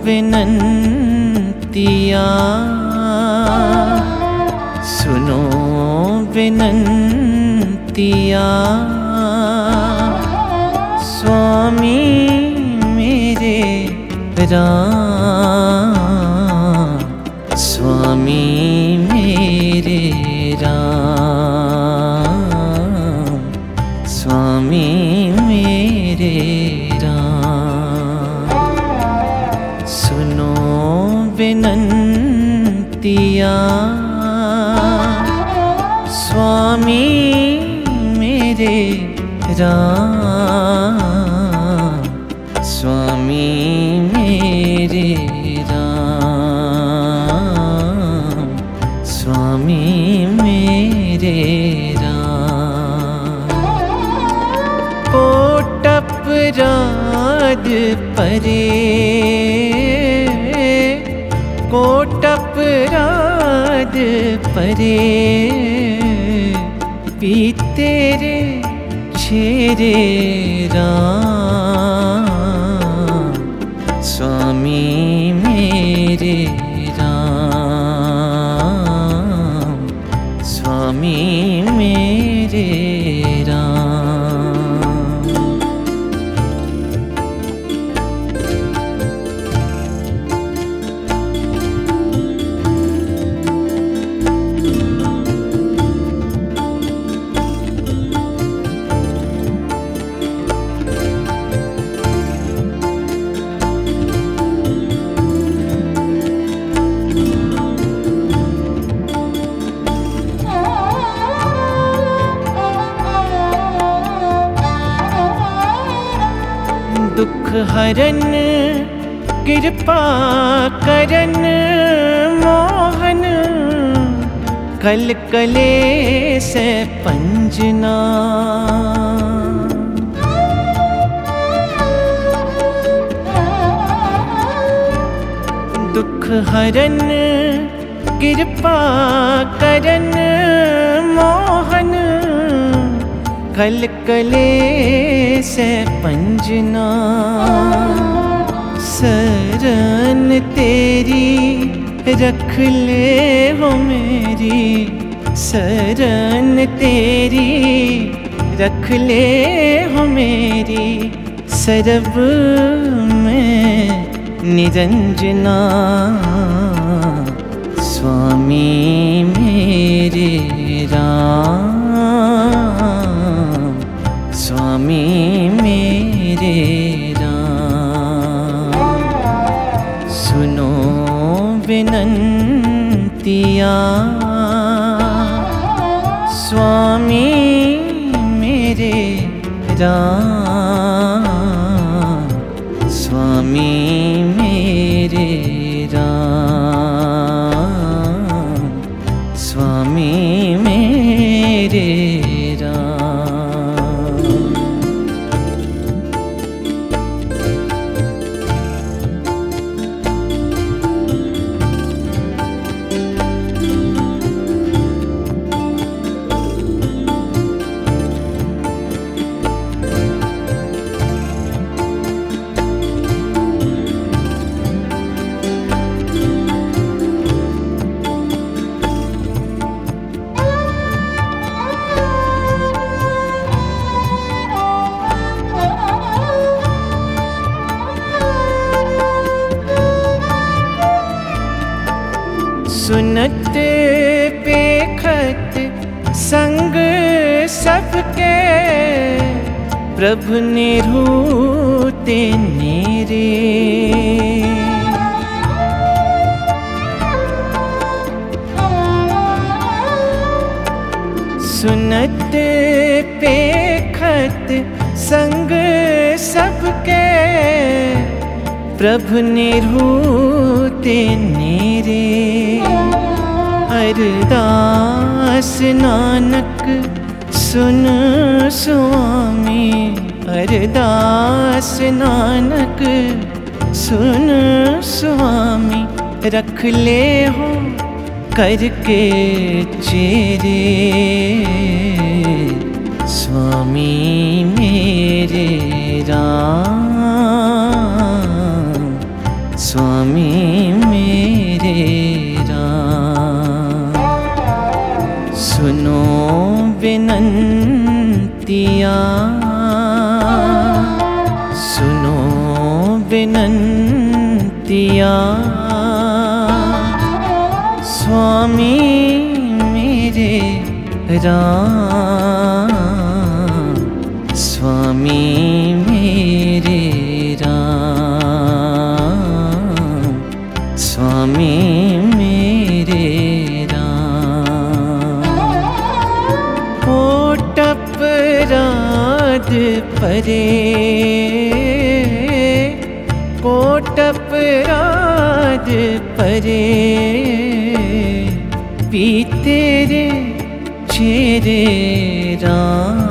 विनंतिया, सुनो विनंतिया, स्वामी मेरे राम, स्वामी मेरे राम, स्वामी मेरे राम। सुनो विनंतिया, स्वामी मेरे राम, स्वामी मेरे राम, स्वामी मेरे राम। कोटपराध परे, कोटपराध परे, पीते रे छेरे राम, स्वामी मेरे राम, स्वामी मेरे राम। दुख हरन कृपा करन मोहन, कल कले से पंजना। दुख हरन कृपा करन मोहन, कल कले से पंजना। शरण तेरी रख ले हो मेरी, शरण तेरी रख ले हो मेरी, सरब में निरंजना। स्वामी मेरे राम, स्वामी मेरे राम। सुनो विनंतिया, स्वामी मेरे राम, स्वामी मेरे राम, स्वामी मेरे राम। सुनत पेखत संग सबके, प्रभु निरूते नेरे। सुनत पेखत संग सबके, प्रभु निरूते नेरे। अरदास नानक सुन स्वामी, अरदास नानक सुन स्वामी, रख ले हो करके चेरे। स्वामी मेरे राम, स्वामी मेरे राम। सुनो विनंतिया, सुनो विनंतिया, स्वामी मेरे राम, स्वामी मेरे राम, स्वामी मेरे राम। कोट अपराध परे, कोट अपराध परे, पीते रे चेरे राम।